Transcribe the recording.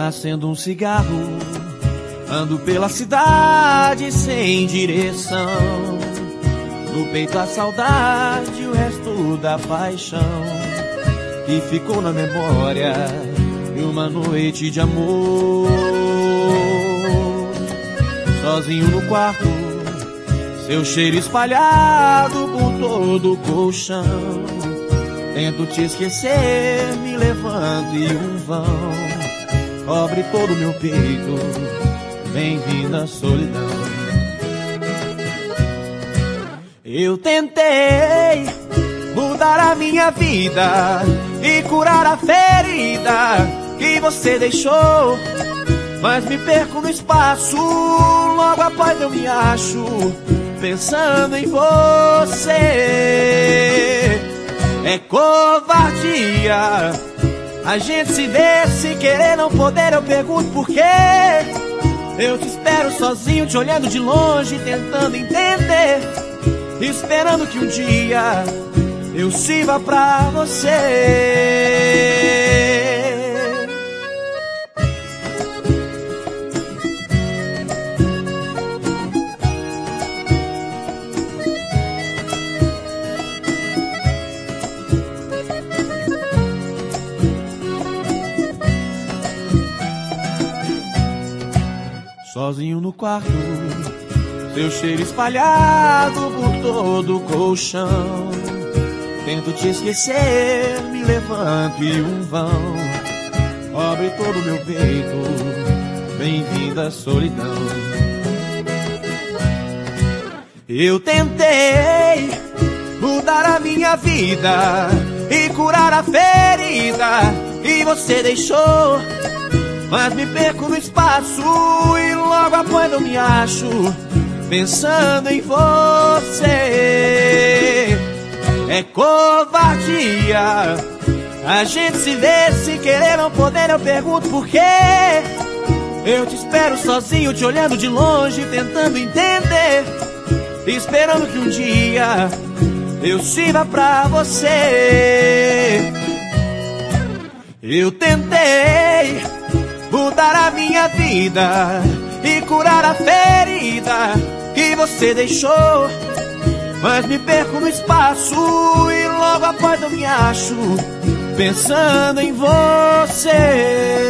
Acendo um cigarro, ando pela cidade sem direção. No peito a saudade, o resto da paixão que ficou na memória de uma noite de amor. Sozinho no quarto, seu cheiro espalhado por todo o colchão. Tento te esquecer, me levanto e um vão cobre todo o meu peito. Bem-vinda à solidão. Eu tentei mudar a minha vida e curar a ferida que você deixou, mas me perco no espaço. Logo após eu me acho pensando em você. É covardia a gente se vê sem querer, não poder. Eu pergunto por quê. Eu te espero sozinho, te olhando de longe, tentando entender, esperando que um dia eu sirva pra você. Sozinho no quarto, seu cheiro espalhado por todo o colchão. Tento te esquecer, me levanto e um vão cobre todo o meu peito. Bem-vinda à solidão. Eu tentei mudar a minha vida e curar a ferida que você deixou, mas me perco no espaço e logo após eu me acho pensando em você. É covardia a gente se vê sem querer, não poder. Eu pergunto por quê. Eu te espero sozinho, te olhando de longe, tentando entender, esperando que um dia eu sirva pra você. Eu tentei mudar a minha vida e curar a ferida que você deixou, mas me perco no espaço e logo após eu me acho pensando em você.